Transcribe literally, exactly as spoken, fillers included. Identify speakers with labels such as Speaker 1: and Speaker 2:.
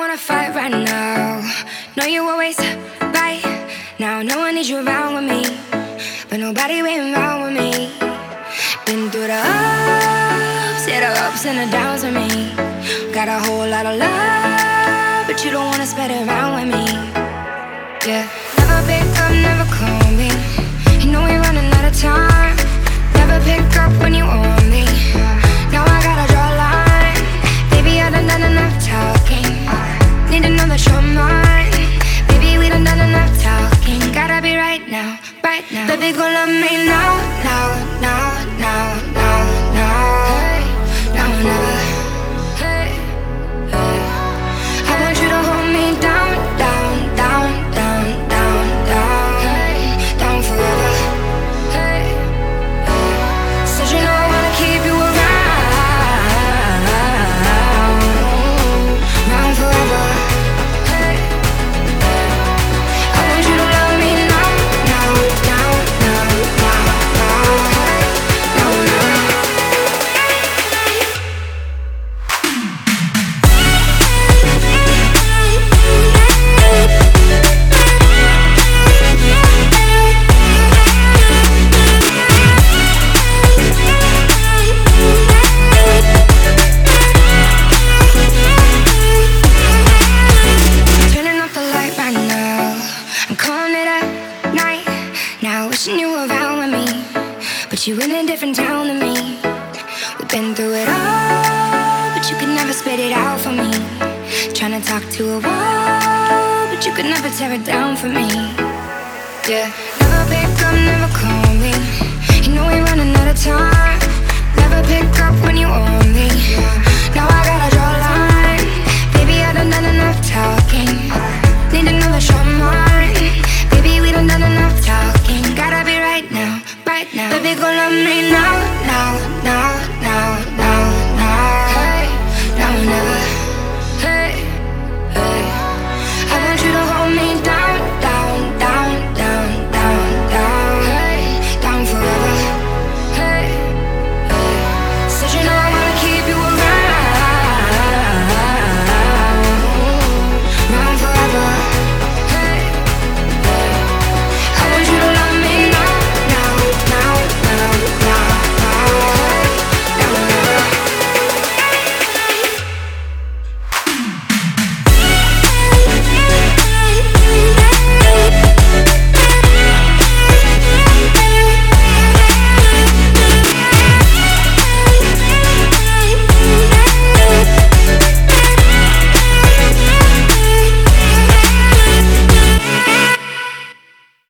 Speaker 1: wanna fight right now. Know you always right. Now no one needs you around with me, but nobody waiting around with me. Been through the ups, yeah, the ups and the downs with me. Got a whole lot of love, but you don't wanna spread it around with me. Yeah, never pick up, never call me. You know we're running out of time. Never pick up when you want me. Now I gotta draw a line. Baby, I done done enough talking. Need to know that you're mine. Baby, we done done enough talking. Gotta be right now, right now. Baby, go love me now, now, now, now, now, now. Hey, now or never. Hey, hey. I want you to hold me down, down, down, down, down, down. Hey, down forever. Hey, hey. Said you know I wanna keep you around, around forever. Hey, hey. I want you to love me now, now, now, now, now, now. Hey, now or never. Turning off the light right now. I'm calling it a night. Now wishing you were around with me, but you in a different town than me. We've been through it all, but you could never spit it out for me. Trying to talk to a wall, but you could never tear it down for me. Yeah, never pick up, never call me. You know we're running out of time. Never pick up when you want me. Now I got